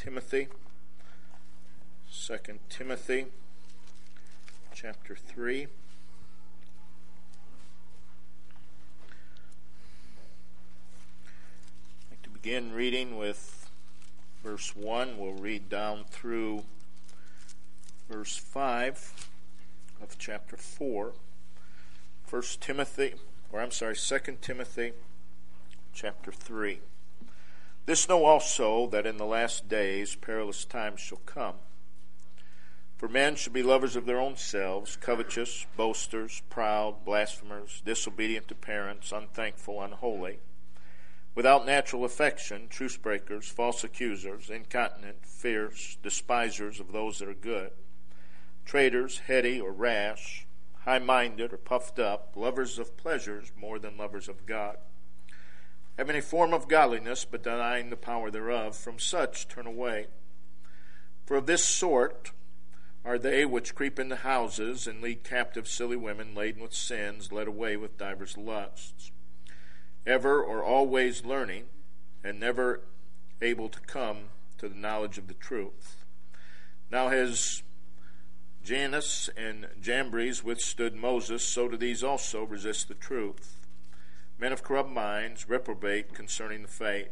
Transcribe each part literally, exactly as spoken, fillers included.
Timothy. Second Timothy, chapter three. I'd like to begin reading with verse one. We'll read down through verse five of chapter four. First Timothy, or I'm sorry, Second Timothy, chapter three. This know also, that in the last days perilous times shall come. For men shall be lovers of their own selves, covetous, boasters, proud, blasphemers, disobedient to parents, unthankful, unholy, without natural affection, truce breakers, false accusers, incontinent, fierce, despisers of those that are good, traitors, heady or rash, high-minded or puffed up, lovers of pleasures more than lovers of God, having a form of godliness, but denying the power thereof. From such turn away. For of this sort are they which creep into houses, and lead captive silly women laden with sins, led away with divers lusts, ever or always learning, and never able to come to the knowledge of the truth. Now has Jannes and Jambres withstood Moses, so do these also resist the truth. Men of corrupt minds reprobate concerning the faith.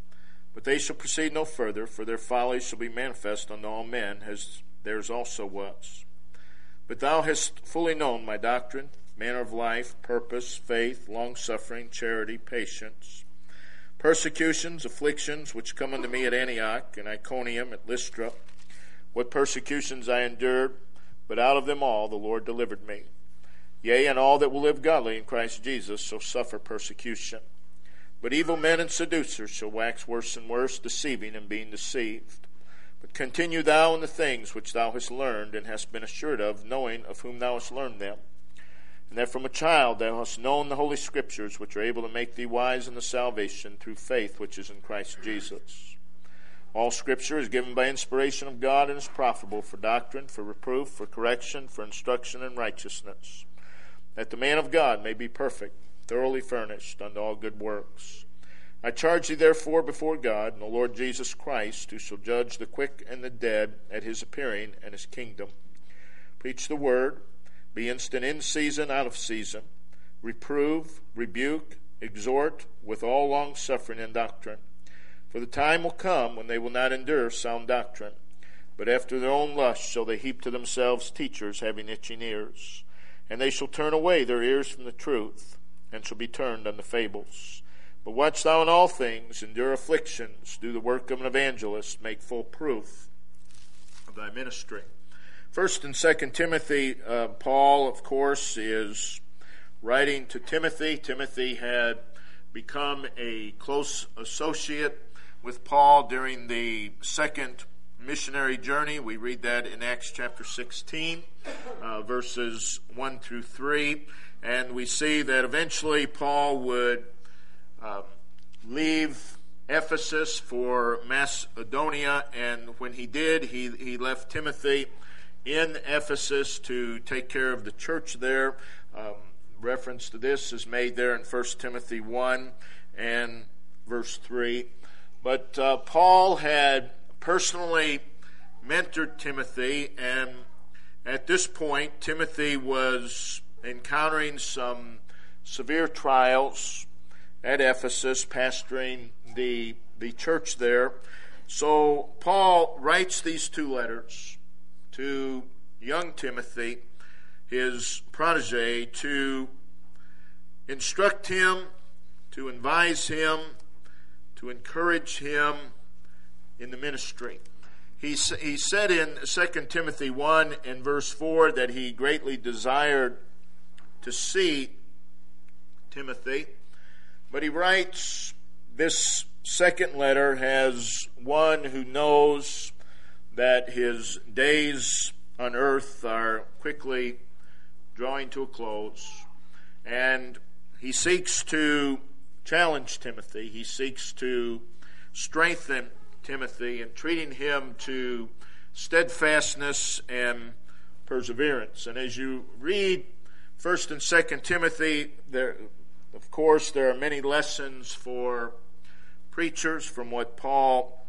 But they shall proceed no further, for their folly shall be manifest unto all men, as theirs also was. But thou hast fully known my doctrine, manner of life, purpose, faith, long-suffering, charity, patience, persecutions, afflictions, which come unto me at Antioch, and Iconium, at Lystra, what persecutions I endured, but out of them all the Lord delivered me. Yea, and all that will live godly in Christ Jesus shall suffer persecution. But evil men and seducers shall wax worse and worse, deceiving and being deceived. But continue thou in the things which thou hast learned and hast been assured of, knowing of whom thou hast learned them, and that from a child thou hast known the Holy Scriptures, which are able to make thee wise in the salvation through faith which is in Christ Jesus. All Scripture is given by inspiration of God and is profitable for doctrine, for reproof, for correction, for instruction in righteousness, that the man of God may be perfect, thoroughly furnished unto all good works. I charge thee therefore before God and the Lord Jesus Christ, who shall judge the quick and the dead at his appearing and his kingdom. Preach the word, be instant in season, out of season, reprove, rebuke, exhort with all longsuffering and doctrine. For the time will come when they will not endure sound doctrine, but after their own lust shall they heap to themselves teachers having itching ears. And they shall turn away their ears from the truth, and shall be turned unto fables. But watch thou in all things, endure afflictions, do the work of an evangelist, make full proof of thy ministry. First and Second Timothy, uh, Paul, of course, is writing to Timothy. Timothy had become a close associate with Paul during the second missionary journey. We read that in Acts chapter sixteen, uh, verses one through three. And we see that eventually Paul would um, leave Ephesus for Macedonia. And when he did, he, he left Timothy in Ephesus to take care of the church there. Um, reference to this is made there in First Timothy one and verse three. But uh, Paul had personally mentored Timothy, and at this point Timothy was encountering some severe trials at Ephesus, pastoring the the church there. So Paul writes these two letters to young Timothy, his protege, to instruct him, to advise him, to encourage him in the ministry. He, he said in Second Timothy one and verse four that he greatly desired to see Timothy, but he writes this second letter as one who knows that his days on earth are quickly drawing to a close, and he seeks to challenge Timothy. He seeks to strengthen Timothy and treating him to steadfastness and perseverance. And as you read First and Second Timothy, there, of course, there are many lessons for preachers from what Paul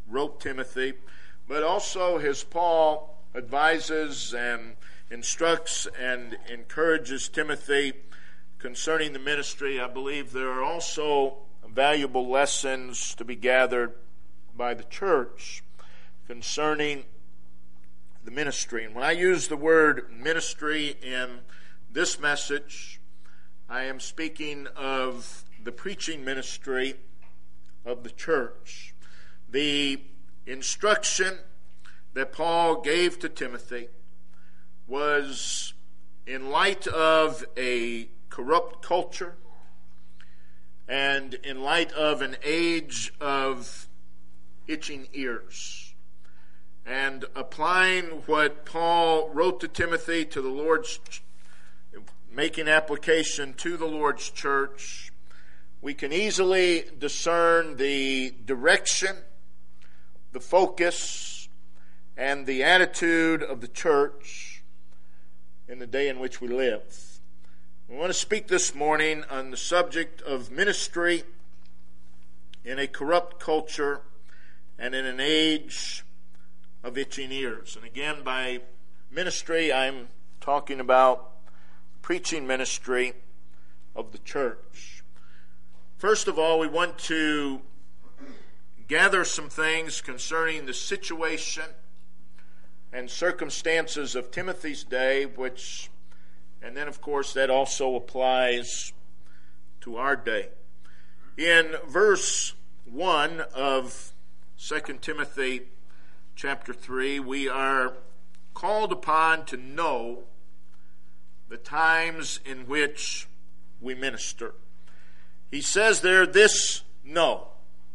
wrote Timothy, but also as Paul advises and instructs and encourages Timothy concerning the ministry, I believe there are also valuable lessons to be gathered by the church concerning the ministry. And when I use the word ministry in this message, I am speaking of the preaching ministry of the church. The instruction that Paul gave to Timothy was in light of a corrupt culture and in light of an age of itching ears, and applying what Paul wrote to Timothy to the Lord's, making application to the Lord's church, we can easily discern the direction, the focus, and the attitude of the church in the day in which we live. We want to speak this morning on the subject of ministry in a corrupt culture and in an age of itching ears. And again, by ministry, I'm talking about preaching ministry of the church. First of all, we want to gather some things concerning the situation and circumstances of Timothy's day, which, and then of course that also applies to our day. In verse one of Second Timothy chapter three, we are called upon to know the times in which we minister. He says there, this know.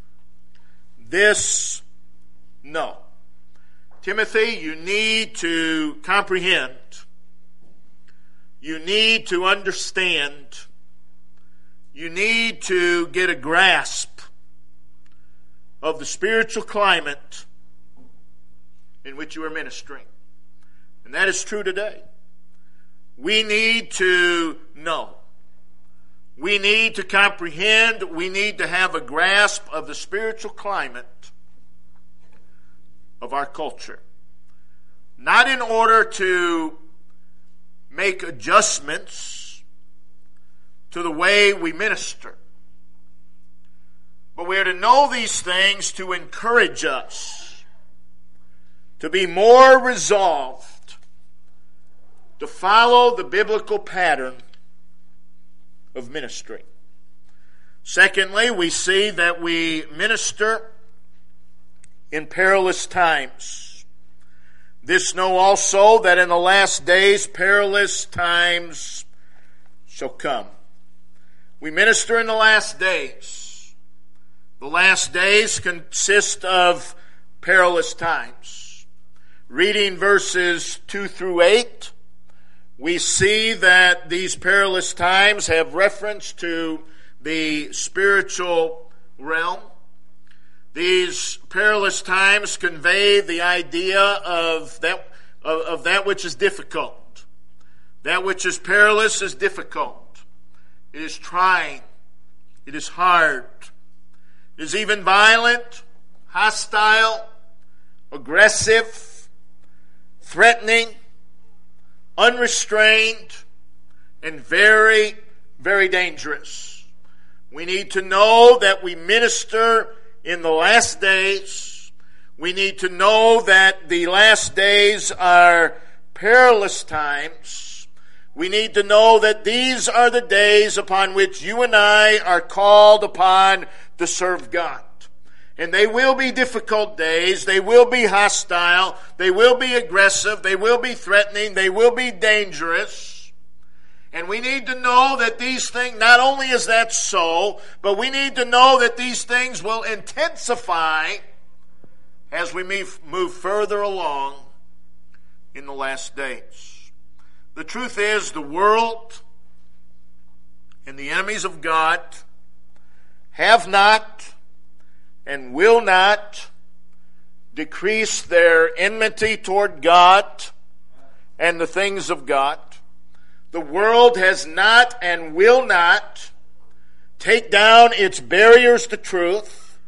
This know. Timothy, you need to comprehend. You need to understand. You need to get a grasp of the spiritual climate in which you are ministering. And that is true today. We need to know. We need to comprehend. We need to have a grasp of the spiritual climate of our culture. Not in order to make adjustments to the way we minister, but we are to know these things to encourage us to be more resolved to follow the biblical pattern of ministry. Secondly, we see that we minister in perilous times. This know also that in the last days perilous times shall come. We minister in the last days. The last days consist of perilous times. Reading verses two through eight, we see that these perilous times have reference to the spiritual realm. These perilous times convey the idea of that, of, of that which is difficult. That which is perilous is difficult. It is trying. It is hard. It is even violent, hostile, aggressive, threatening, unrestrained, and very, very dangerous. We need to know that we minister in the last days. We need to know that the last days are perilous times. We need to know that these are the days upon which you and I are called upon to serve God. And they will be difficult days. They will be hostile. They will be aggressive. They will be threatening. They will be dangerous. And we need to know that these things, not only is that so, but we need to know that these things will intensify as we move further along in the last days. The truth is, the world and the enemies of God have not and will not decrease their enmity toward God and the things of God. The world has not and will not take down its barriers to truth.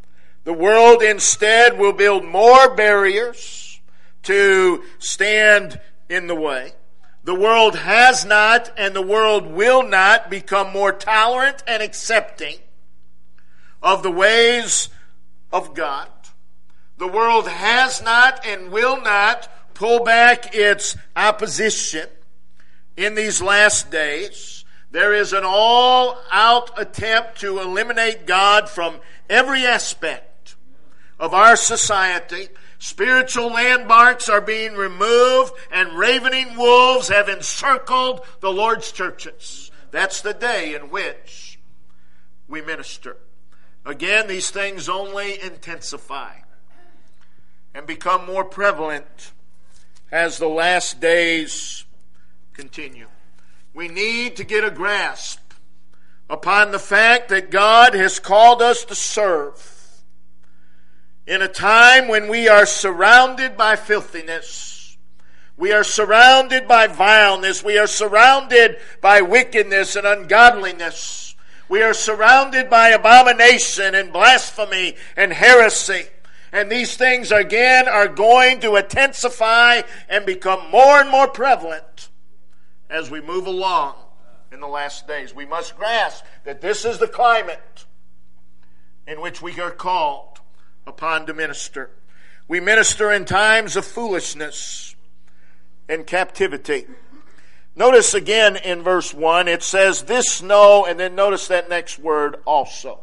The world instead will build more barriers to stand in the way. The world has not and the world will not become more tolerant and accepting of the ways of God. The world has not and will not pull back its opposition in these last days. There is an all-out attempt to eliminate God from every aspect of our society. Spiritual landmarks are being removed, and ravening wolves have encircled the Lord's churches. That's the day in which we minister. Again, these things only intensify and become more prevalent as the last days continue. We need to get a grasp upon the fact that God has called us to serve in a time when we are surrounded by filthiness. We are surrounded by vileness. We are surrounded by wickedness and ungodliness. We are surrounded by abomination and blasphemy and heresy. And these things again are going to intensify and become more and more prevalent as we move along in the last days. We must grasp that this is the climate in which we are called upon to minister. We minister in times of foolishness and captivity. Notice again in verse one, it says, this know, and then notice that next word, also.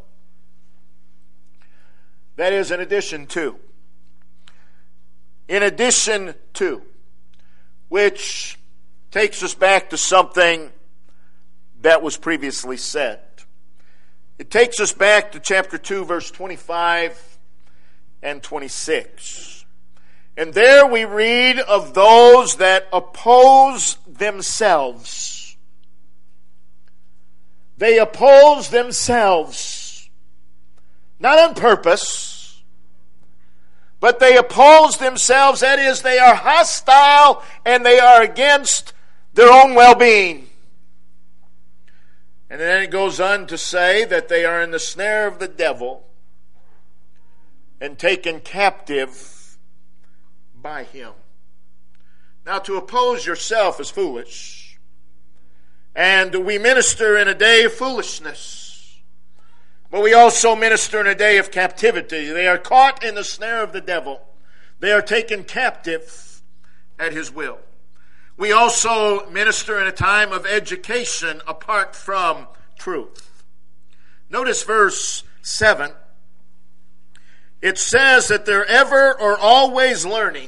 That is in addition to. In addition to. Which takes us back to something that was previously said. It takes us back to chapter two, verse twenty-five and twenty-six. And there we read of those that oppose themselves. They oppose themselves. Not on purpose, but they oppose themselves. That is, they are hostile and they are against their own well-being. And then it goes on to say that they are in the snare of the devil and taken captive by him. Now, to oppose yourself is foolish. And we minister in a day of foolishness. But we also minister in a day of captivity. They are caught in the snare of the devil. They are taken captive at his will. We also minister in a time of education apart from truth. Notice verse seven. It says that they're ever or always learning,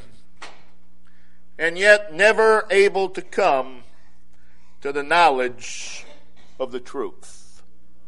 and yet never able to come to the knowledge of the truth.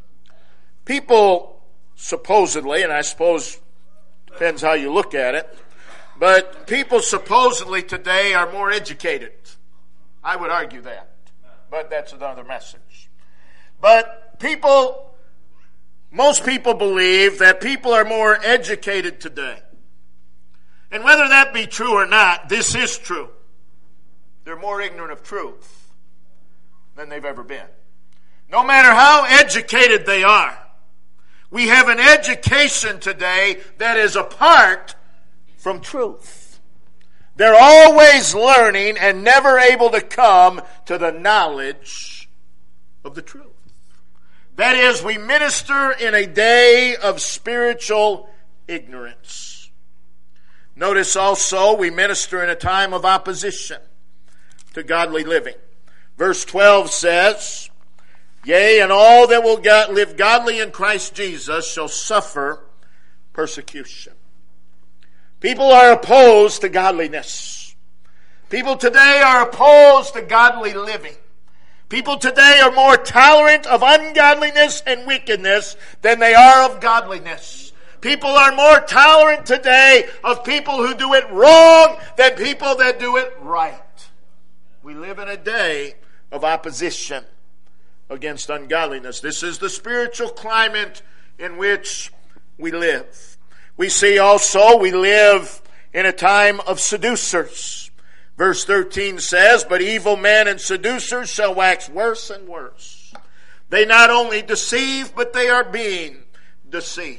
People supposedly, and I suppose depends how you look at it, but people supposedly today are more educated. I would argue that, but that's another message. But people... Most people believe that people are more educated today. And whether that be true or not, this is true. They're more ignorant of truth than they've ever been. No matter how educated they are, we have an education today that is apart from truth. They're always learning and never able to come to the knowledge of the truth. That is, we minister in a day of spiritual ignorance. Notice also, we minister in a time of opposition to godly living. Verse twelve says, yea, and all that will live godly in Christ Jesus shall suffer persecution. People are opposed to godliness. People today are opposed to godly living. People today are more tolerant of ungodliness and wickedness than they are of godliness. People are more tolerant today of people who do it wrong than people that do it right. We live in a day of opposition against ungodliness. This is the spiritual climate in which we live. We see also we live in a time of seducers. Verse thirteen says, but evil men and seducers shall wax worse and worse. They not only deceive, but they are being deceived.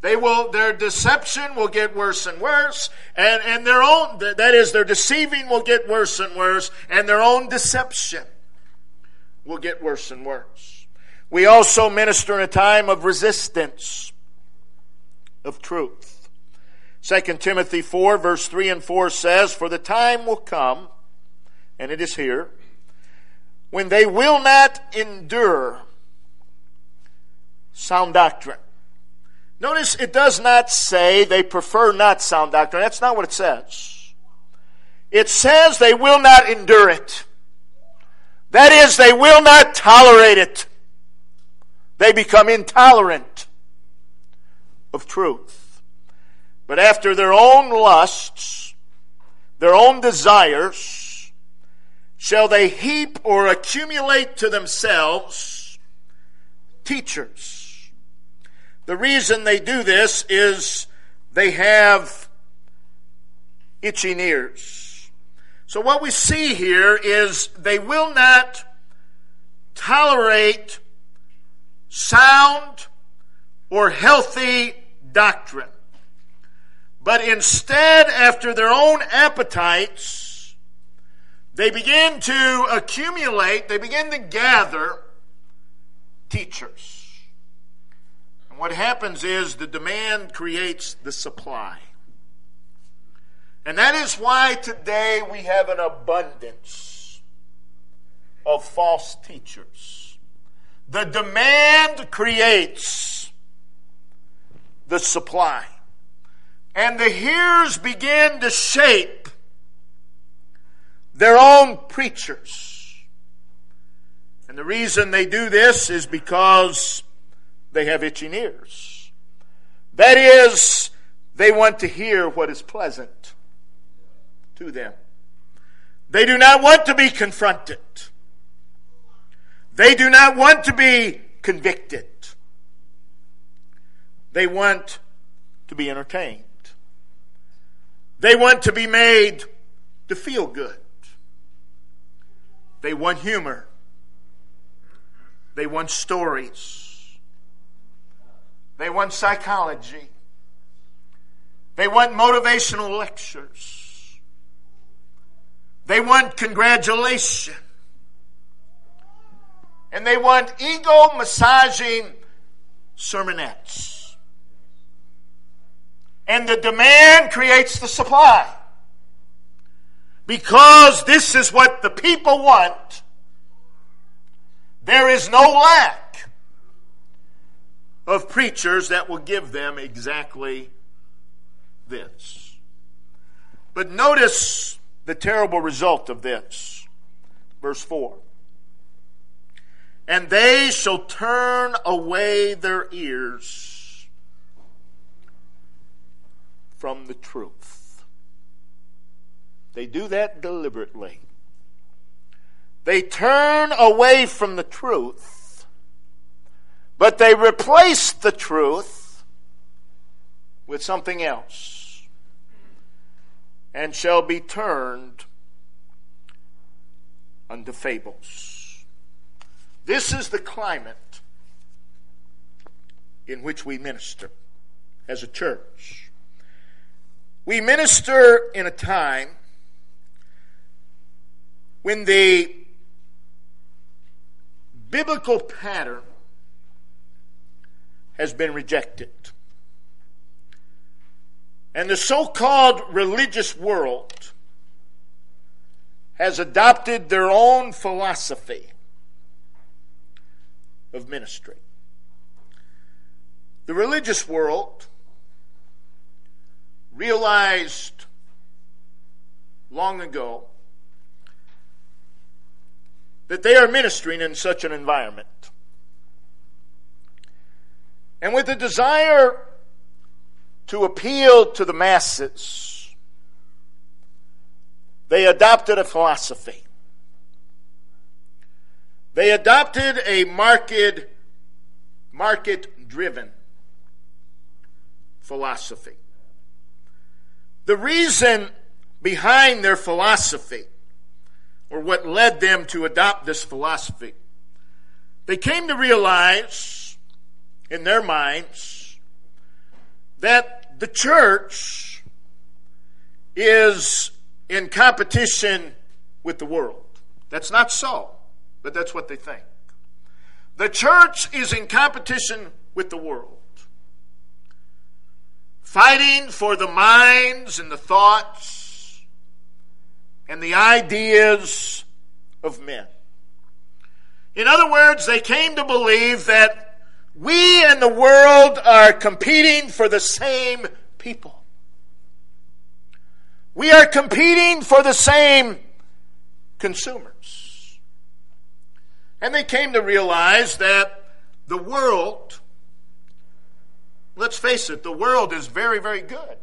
They will, their deception will get worse and worse, and, and their own, that is, their deceiving will get worse and worse, and their own deception will get worse and worse. We also minister in a time of resistance of truth. Second Timothy four, verse three and four says, "For the time will come," and it is here, "when they will not endure sound doctrine." Notice it does not say they prefer not sound doctrine. That's not what it says. It says they will not endure it. That is, they will not tolerate it. They become intolerant of truth. But after their own lusts, their own desires, shall they heap or accumulate to themselves teachers. The reason they do this is they have itching ears. So what we see here is they will not tolerate sound or healthy doctrine. But instead, after their own appetites, they begin to accumulate, they begin to gather teachers. What happens is the demand creates the supply. And that is why today we have an abundance of false teachers. The demand creates the supply. And the hearers begin to shape their own preachers. And the reason they do this is because they have itching ears. That is, they want to hear what is pleasant to them. They do not want to be confronted. They do not want to be convicted. They want to be entertained. They want to be made to feel good. They want humor. They want stories. They want psychology. They want motivational lectures. They want congratulation. And they want ego-massaging sermonettes. And the demand creates the supply. Because this is what the people want, there is no lack of preachers that will give them exactly this. But notice the terrible result of this. Verse four. "And they shall turn away their ears from the truth." They do that deliberately. They turn away from the truth, but they replace the truth with something else, and shall be turned unto fables. This is the climate in which we minister as a church. We minister in a time when the biblical pattern has been rejected. And the so-called religious world has adopted their own philosophy of ministry. The religious world realized long ago that they are ministering in such an environment. And with the desire to appeal to the masses, they adopted a philosophy. They adopted a market, market-driven philosophy. The reason behind their philosophy, or what led them to adopt this philosophy, they came to realize in their minds that the church is in competition with the world. That's not so, but that's what they think. The church is in competition with the world, fighting for the minds and the thoughts and the ideas of men. In other words, they came to believe that we and the world are competing for the same people. We are competing for the same consumers. And they came to realize that the world, let's face it, the world is very, very good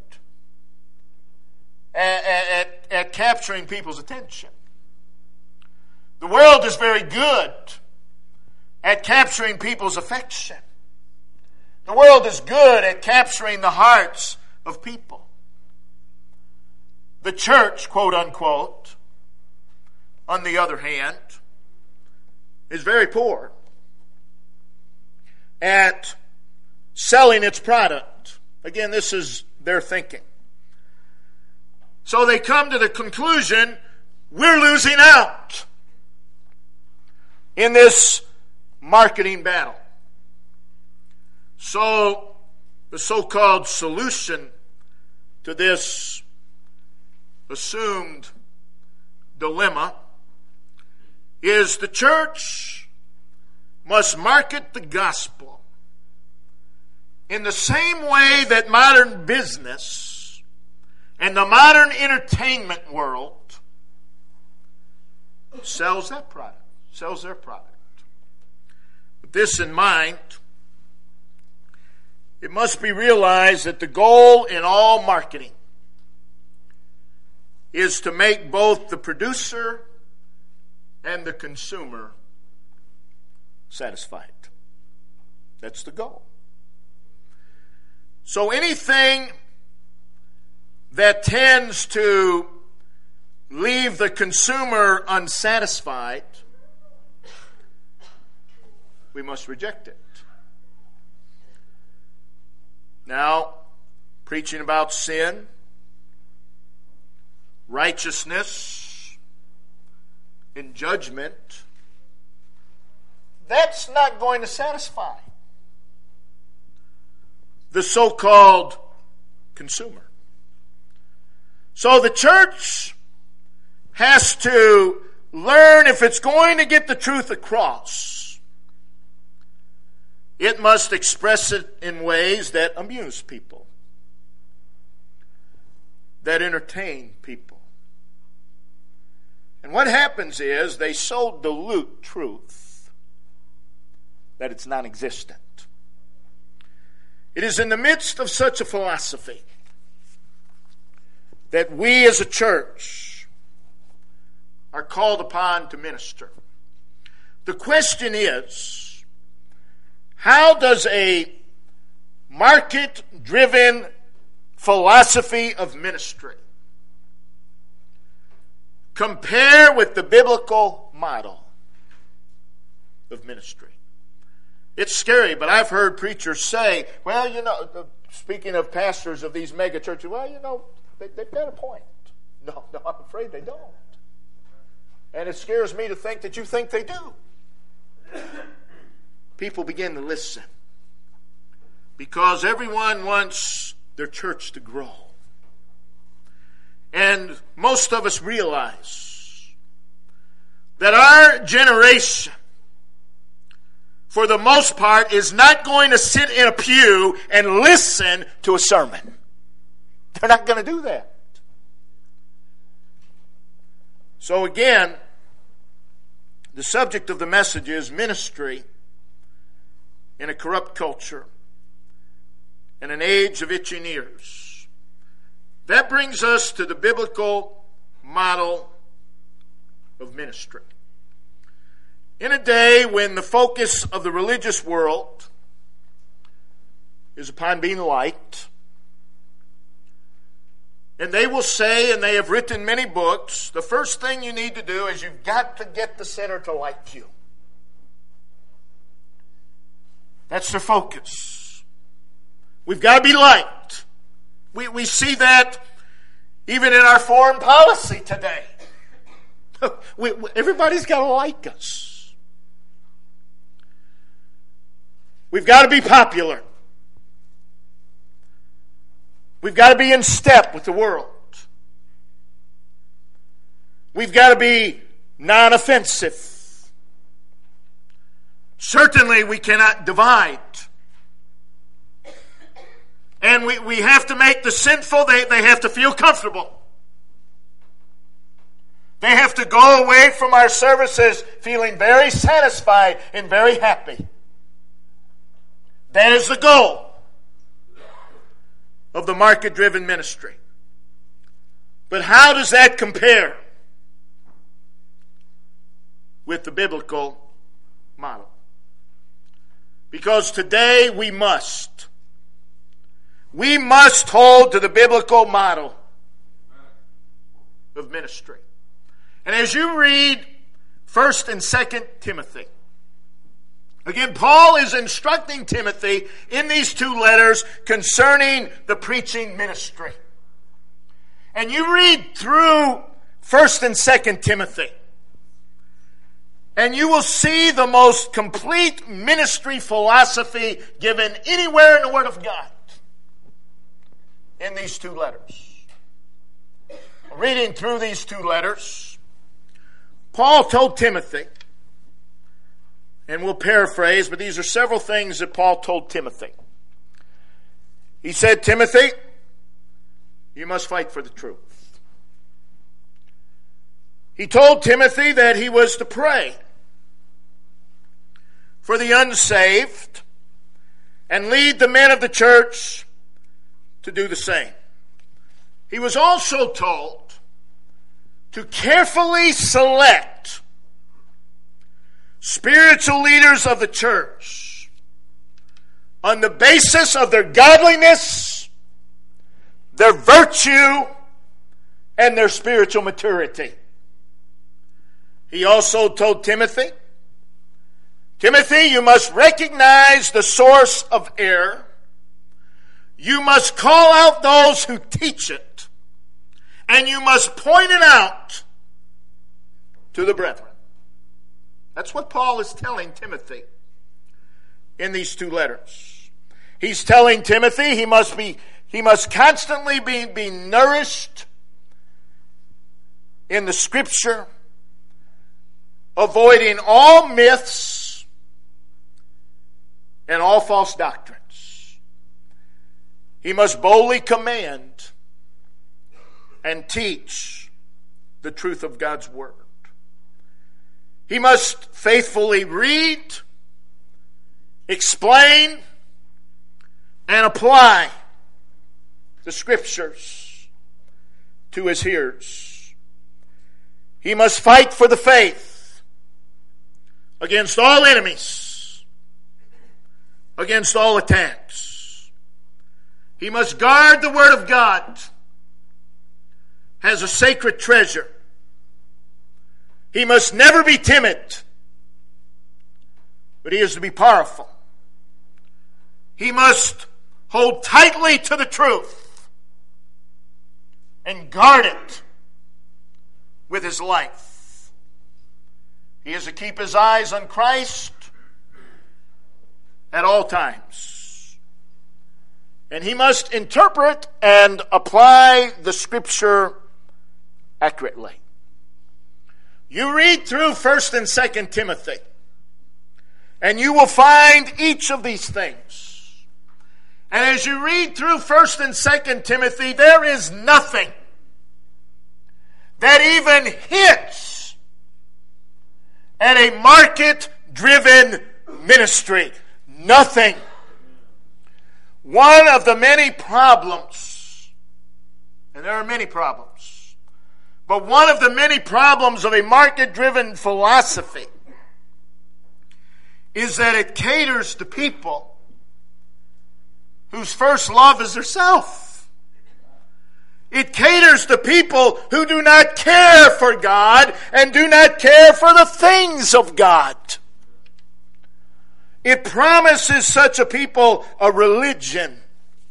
at, at, at capturing people's attention. The world is very good at capturing people's affection. The world is good at capturing the hearts of people. The church, quote unquote, on the other hand, is very poor at selling its product. Again, this is their thinking. So they come to the conclusion, we're losing out in this marketing battle. So the so-called solution to this assumed dilemma is the church must market the gospel in the same way that modern business and the modern entertainment world sells that product, sells their product. With this in mind, it must be realized that the goal in all marketing is to make both the producer and the consumer satisfied. That's the goal. So anything that tends to leave the consumer unsatisfied, we must reject it. Now, preaching about sin, righteousness, and judgment, that's not going to satisfy the so-called consumer. So the church has to learn, if it's going to get the truth across, it must express it in ways that amuse people, that entertain people. And what happens is they so dilute truth that it's non-existent. It is in the midst of such a philosophy that we as a church are called upon to minister. The question is, how does a market-driven philosophy of ministry compare with the biblical model of ministry? It's scary, but I've heard preachers say, well, you know, speaking of pastors of these mega churches, well, you know, they, they've got a point. No, no, I'm afraid they don't. And it scares me to think that you think they do. People begin to listen because everyone wants their church to grow. And most of us realize that our generation, for the most part, is not going to sit in a pew and listen to a sermon. They're not going to do that. So again, the subject of the message is ministry in a corrupt culture in an age of itching ears. That brings us to the biblical model of ministry. In a day when the focus of the religious world is upon being liked, and they will say, and they have written many books, the first thing you need to do is you've got to get the sinner to like you. That's their focus. We've got to be liked. We, we see that even in our foreign policy today. we, we, everybody's got to like us. We've got to be popular. We've got to be in step with the world. We've got to be non-offensive. Certainly we cannot divide. And we, we have to make the sinful, they, they have to feel comfortable. They have to go away from our services feeling very satisfied and very happy. That is the goal of the market-driven ministry. But how does that compare with the biblical model? Because today we must. We must hold to the biblical model of ministry. And as you read First and Second Timothy, again, Paul is instructing Timothy in these two letters concerning the preaching ministry. And you read through First and Second Timothy, and you will see the most complete ministry philosophy given anywhere in the Word of God in these two letters. Reading through these two letters, Paul told Timothy, and we'll paraphrase, but these are several things that Paul told Timothy. He said, Timothy, you must fight for the truth. He told Timothy that he was to pray for the unsaved and lead the men of the church to do the same. He was also told to carefully select spiritual leaders of the church on the basis of their godliness, their virtue, and their spiritual maturity. He also told Timothy, Timothy, you must recognize the source of error. You must call out those who teach it, and you must point it out to the brethren. That's what Paul is telling Timothy in these two letters. He's telling Timothy he must be he must constantly be, be nourished in the Scripture, avoiding all myths and all false doctrines. He must boldly command and teach the truth of God's Word. He must faithfully read, explain, and apply the Scriptures to his hearers. He must fight for the faith against all enemies, against all attacks. He must guard the Word of God as a sacred treasure. He must never be timid, but he is to be powerful. He must hold tightly to the truth and guard it with his life. He is to keep his eyes on Christ at all times. And he must interpret and apply the Scripture accurately. You read through First and Second Timothy, and you will find each of these things. And as you read through First and Second Timothy, there is nothing that even hits at a market-driven ministry. Nothing. One of the many problems, and there are many problems, but one of the many problems of a market-driven philosophy is that it caters to people whose first love is their self. It caters to people who do not care for God and do not care for the things of God. It promises such a people a religion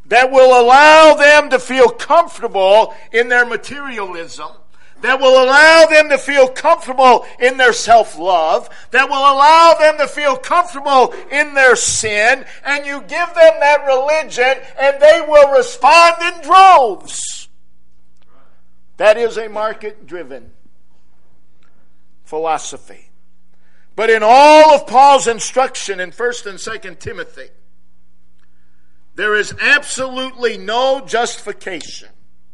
that will allow them to feel comfortable in their materialism, that will allow them to feel comfortable in their self-love, that will allow them to feel comfortable in their sin, and you give them that religion and they will respond in droves. That is a market-driven philosophy. But in all of Paul's instruction in First and Second Timothy, there is absolutely no justification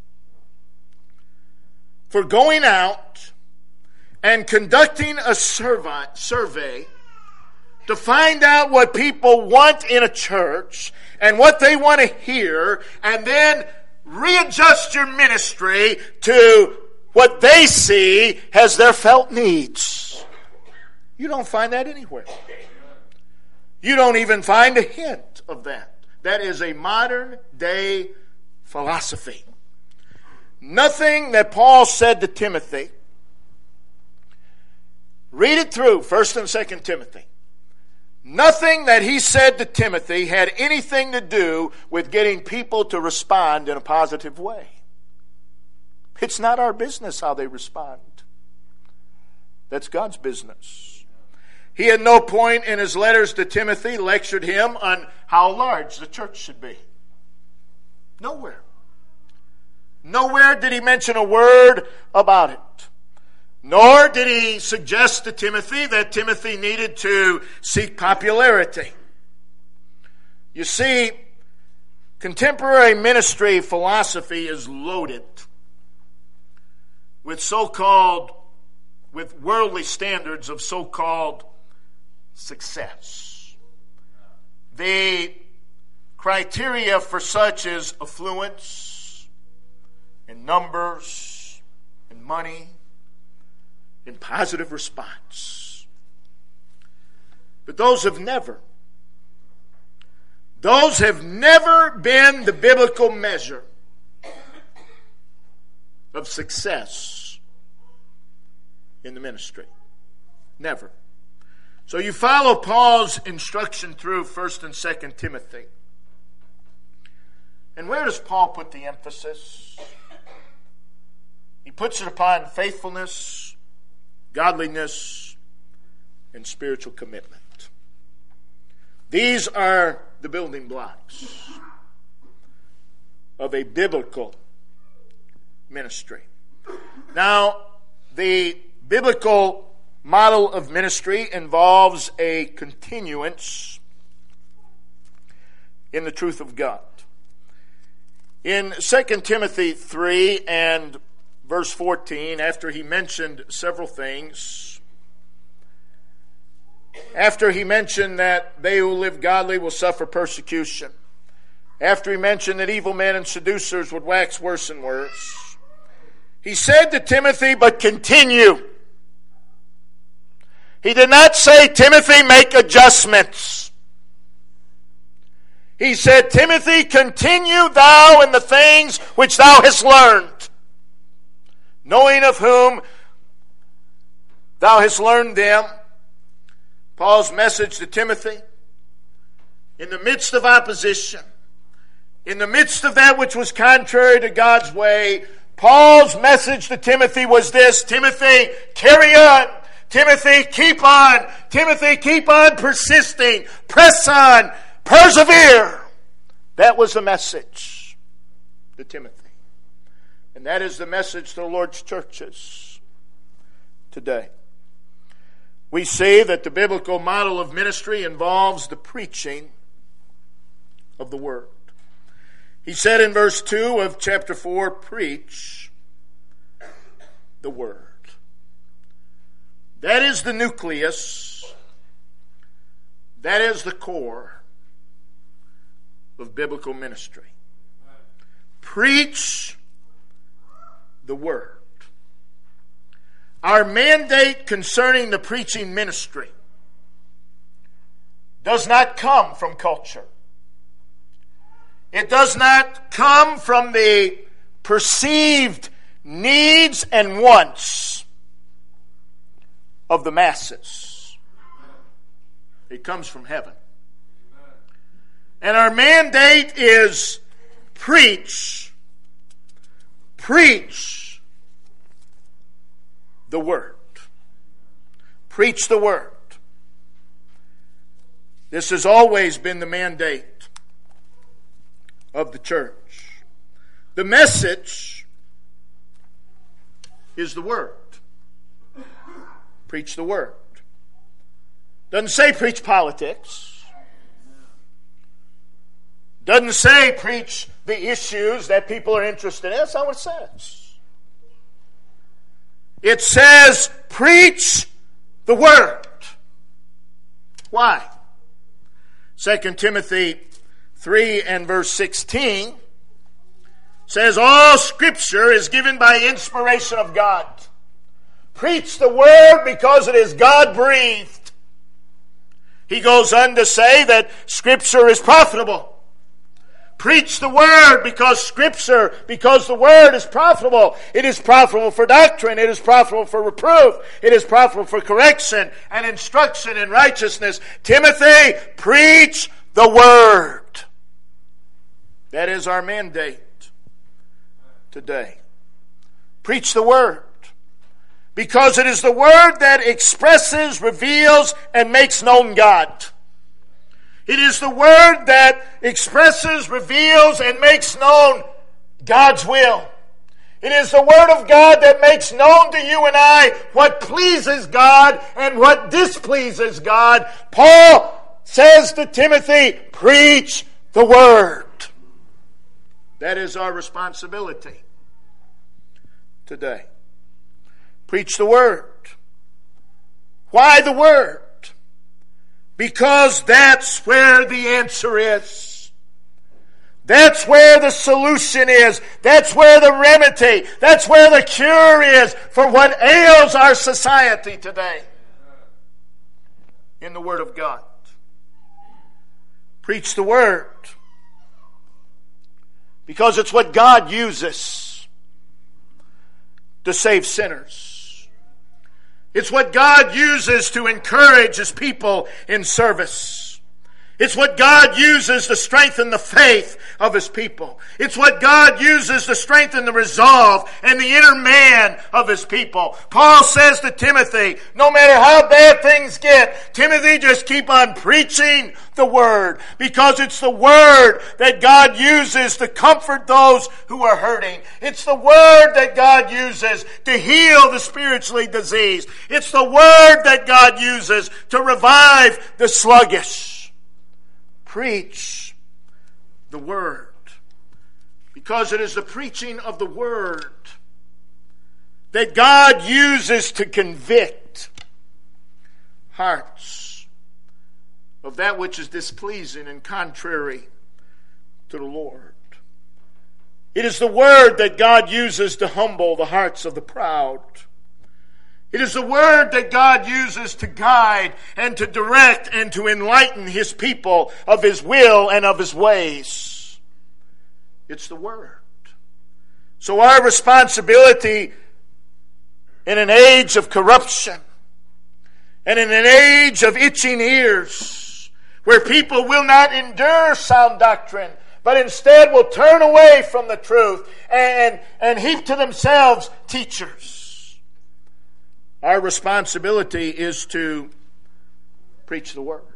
for going out and conducting a survey, survey to find out what people want in a church and what they want to hear, and then readjust your ministry to what they see as their felt needs. You don't find that anywhere. You don't even find a hint of that. That is a modern day philosophy. Nothing that Paul said to Timothy, read it through, First and Second Timothy. Nothing that he said to Timothy had anything to do with getting people to respond in a positive way. It's not our business how they respond. That's God's business. He at no point in his letters to Timothy lectured him on how large the church should be. Nowhere. Nowhere did he mention a word about it. Nor did he suggest to Timothy that Timothy needed to seek popularity. You see, contemporary ministry philosophy is loaded with so-called, with worldly standards of so-called success. The criteria for such is affluence, and numbers, and money, and positive response. But those have never, those have never been the biblical measure of success in the ministry. Never. So you follow Paul's instruction through First and Second Timothy. And where does Paul put the emphasis? He puts it upon faithfulness, godliness, and spiritual commitment. These are the building blocks of a biblical ministry. Now, the biblical model of ministry involves a continuance in the truth of God. In Second Timothy three and verse fourteen, after he mentioned several things, after he mentioned that they who live godly will suffer persecution, after he mentioned that evil men and seducers would wax worse and worse, he said to Timothy, but continue. He did not say, Timothy, make adjustments. He said, Timothy, continue thou in the things which thou hast learned, knowing of whom thou hast learned them. Paul's message to Timothy, in the midst of opposition, in the midst of that which was contrary to God's way, Paul's message to Timothy was this: Timothy, carry on. Timothy, keep on. Timothy, keep on persisting. Press on. Persevere. That was the message to Timothy. And that is the message to the Lord's churches today. We see that the biblical model of ministry involves the preaching of the Word. He said in verse two of chapter four, preach the Word. That is the nucleus. That is the core of biblical ministry. Preach the Word. Our mandate concerning the preaching ministry does not come from culture. It does not come from the perceived needs and wants of the masses. It comes from heaven. And our mandate is preach, preach the Word. Preach the Word. This has always been the mandate of the church. The message is the Word. Preach the Word. Doesn't say preach politics. Doesn't say preach the issues that people are interested in. That's not what it says. It says preach the Word. Why? Second Timothy three and verse sixteen says, all Scripture is given by inspiration of God. Preach the Word because it is God-breathed. He goes on to say that Scripture is profitable. Preach the Word because Scripture, because the Word is profitable. It is profitable for doctrine. It is profitable for reproof. It is profitable for correction and instruction in righteousness. Timothy, preach the Word. That is our mandate today. Preach the Word. Because it is the Word that expresses, reveals, and makes known God. It is the Word that expresses, reveals, and makes known God's will. It is the Word of God that makes known to you and I what pleases God and what displeases God. Paul says to Timothy, preach the Word. That is our responsibility today. Preach the Word. Why the Word? Because that's where the answer is. That's where the solution is. That's where the remedy, that's where the cure is for what ails our society today. In the Word of God. Preach the Word. Because it's what God uses to save sinners. It's what God uses to encourage His people in service. It's what God uses to strengthen the faith of His people. It's what God uses to strengthen the resolve and the inner man of His people. Paul says to Timothy, no matter how bad things get, Timothy, just keep on preaching the Word. Because it's the Word that God uses to comfort those who are hurting. It's the Word that God uses to heal the spiritually diseased. It's the Word that God uses to revive the sluggish. Preach the Word. Because it is the preaching of the Word that God uses to convict hearts of that which is displeasing and contrary to the Lord. It is the Word that God uses to humble the hearts of the proud. It is the Word that God uses to guide and to direct and to enlighten His people of His will and of His ways. It's the Word. So our responsibility in an age of corruption and in an age of itching ears, where people will not endure sound doctrine, but instead will turn away from the truth and, and heap to themselves teachers. Our responsibility is to preach the Word.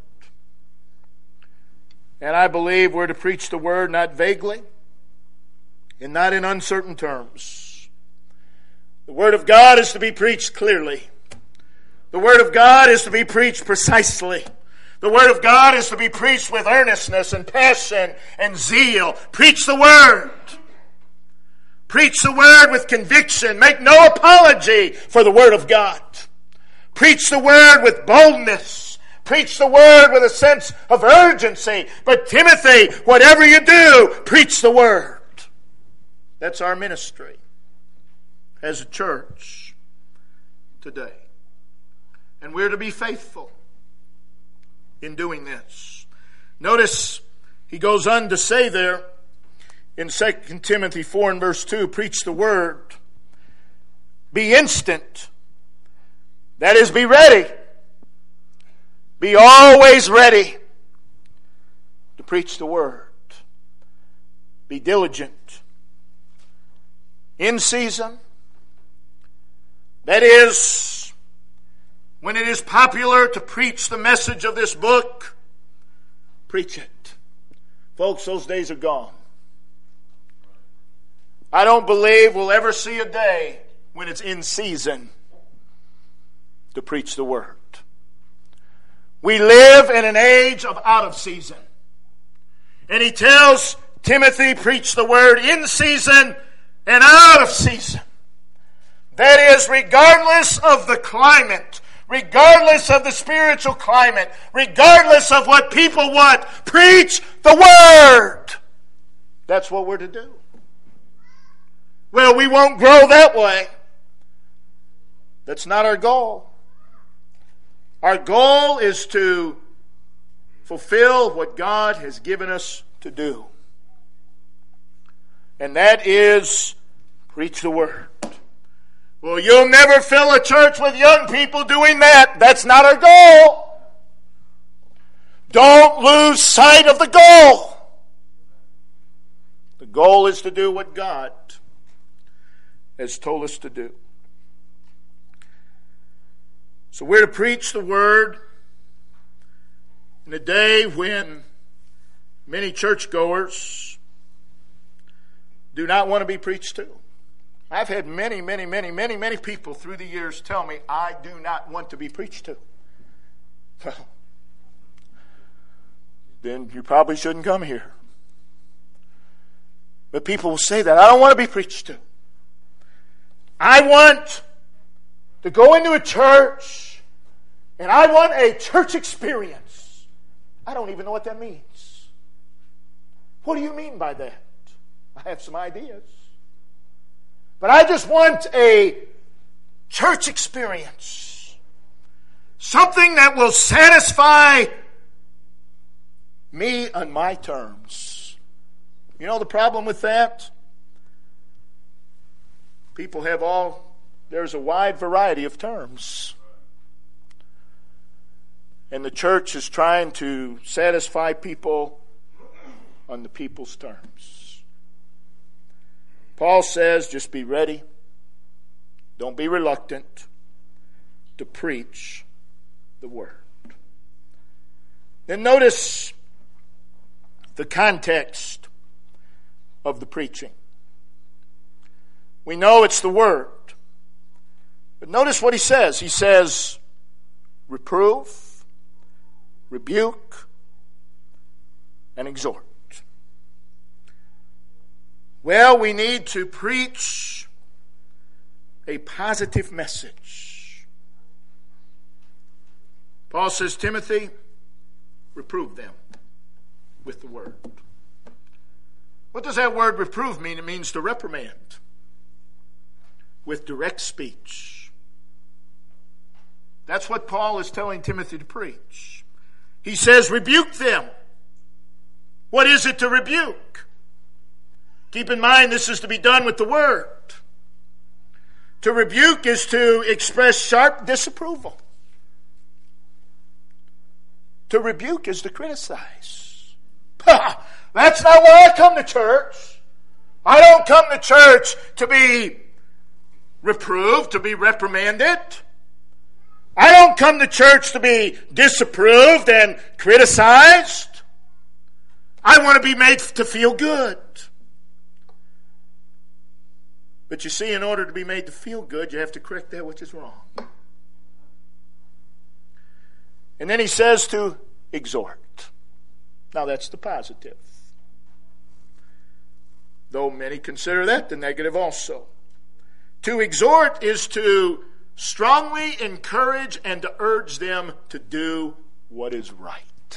And I believe we're to preach the Word not vaguely and not in uncertain terms. The Word of God is to be preached clearly. The Word of God is to be preached precisely. The Word of God is to be preached with earnestness and passion and zeal. Preach the Word. Preach the Word with conviction. Make no apology for the Word of God. Preach the Word with boldness. Preach the Word with a sense of urgency. But Timothy, whatever you do, preach the Word. That's our ministry as a church today. And we're to be faithful in doing this. Notice he goes on to say there, in Second Timothy four and verse two, preach the Word. Be instant. That is, be ready. Be always ready to preach the Word. Be diligent. In season. That is, when it is popular to preach the message of this book, preach it. Folks, those days are gone. I don't believe we'll ever see a day when it's in season to preach the word. We live in an age of out of season. And he tells Timothy, preach the word in season and out of season. That is, regardless of the climate, regardless of the spiritual climate, regardless of what people want, preach the word. That's what we're to do. Well, we won't grow that way. That's not our goal. Our goal is to fulfill what God has given us to do. And that is preach the word. Well, you'll never fill a church with young people doing that. That's not our goal. Don't lose sight of the goal. The goal is to do what God has told us to do. So we're to preach the word in a day when many churchgoers do not want to be preached to. I've had many, many, many, many, many people through the years tell me, I do not want to be preached to. Well, then you probably shouldn't come here. But people will say that. I don't want to be preached to. I want to go into a church and I want a church experience. I don't even know what that means. What do you mean by that? I have some ideas. But I just want a church experience. Something that will satisfy me on my terms. You know the problem with that? People have all, there's a wide variety of terms. And the church is trying to satisfy people on the people's terms. Paul says, just be ready. Don't be reluctant to preach the word. Then notice the context of the preaching. We know it's the word. But notice what he says. He says, reprove, rebuke, and exhort. Well, we need to preach a positive message. Paul says, Timothy, reprove them with the word. What does that word reprove mean? It means to reprimand with direct speech. That's what Paul is telling Timothy to preach. He says, rebuke them. What is it to rebuke? Keep in mind, this is to be done with the word. To rebuke is to express sharp disapproval. To rebuke is to criticize. That's not why I come to church. I don't come to church to be reproved, to be reprimanded. I don't come to church to be disapproved and criticized. I want to be made to feel good. But you see, in order to be made to feel good, you have to correct that which is wrong. And then he says to exhort. Now that's the positive. Though many consider that the negative also. To exhort is to strongly encourage and to urge them to do what is right.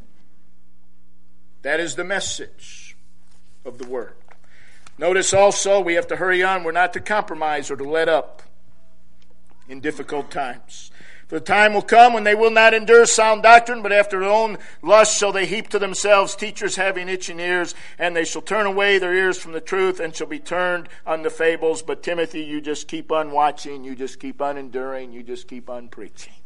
That is the message of the word. Notice also, we have to hurry on. We're not to compromise or to let up in difficult times. For the time will come when they will not endure sound doctrine, but after their own lust shall they heap to themselves teachers having itching ears, and they shall turn away their ears from the truth and shall be turned unto fables. But Timothy, you just keep on watching, you just keep on enduring, you just keep on preaching.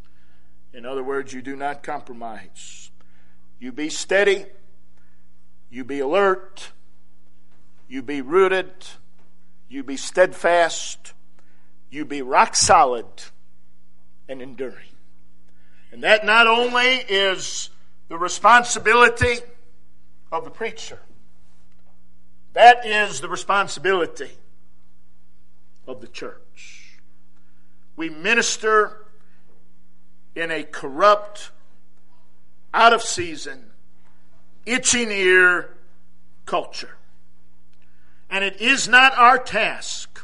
In other words, you do not compromise. You be steady. you be alert, you be rooted, you be steadfast, you be rock solid and enduring. And that not only is the responsibility of the preacher, that is the responsibility of the church. We minister in a corrupt, out of season, itching ear culture. And it is not our task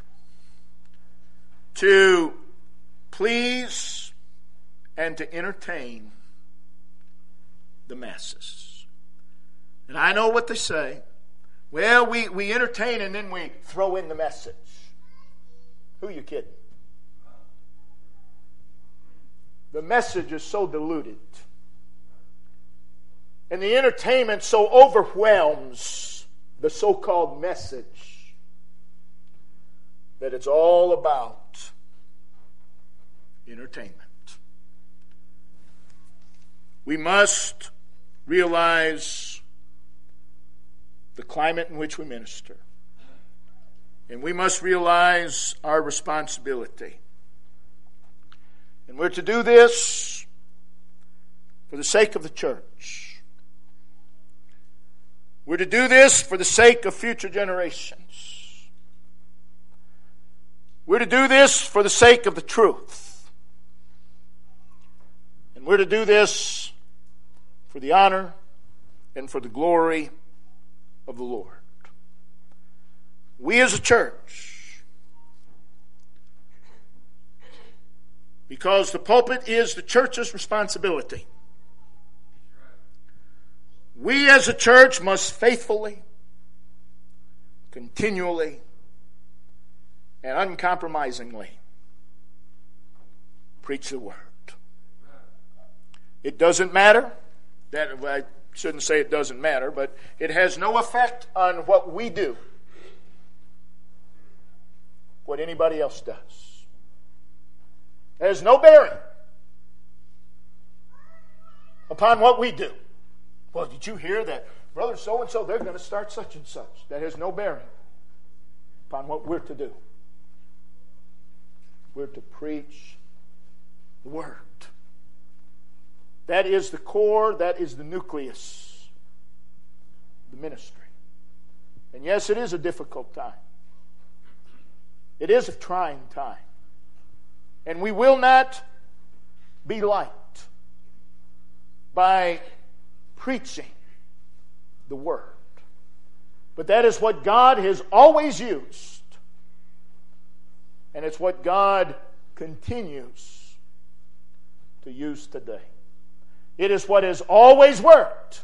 to please and to entertain the masses. And I know what they say. Well, we, we entertain and then we throw in the message. Who are you kidding? The message is so diluted. And the entertainment so overwhelms the so-called message that it's all about entertainment. We must realize the climate in which we minister. And we must realize our responsibility. And we're to do this for the sake of the church. We're to do this for the sake of future generations. We're to do this for the sake of the truth. And we're to do this for the honor and for the glory of the Lord. We as a church, because the pulpit is the church's responsibility, we as a church must faithfully, continually, and uncompromisingly preach the word. It doesn't matter. That I shouldn't say it doesn't matter, but it has no effect on what we do, what anybody else does. It has no bearing upon what we do. Well, did you hear that brother so-and-so, they're going to start such and such? That has no bearing upon what we're to do. We're to preach the word. That is the core, that is the nucleus of the ministry. And yes, it is a difficult time. It is a trying time. And we will not be liked by preaching the word. But that is what God has always used. And it's what God continues to use today. It is what has always worked.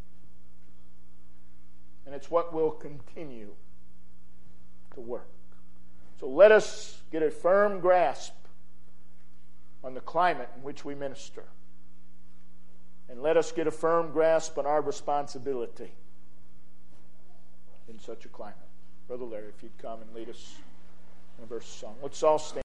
And it's what will continue to work. So let us get a firm grasp on the climate in which we minister. And let us get a firm grasp on our responsibility in such a climate. Brother Larry, if you'd come and lead us in a verse of song. Let's all stand.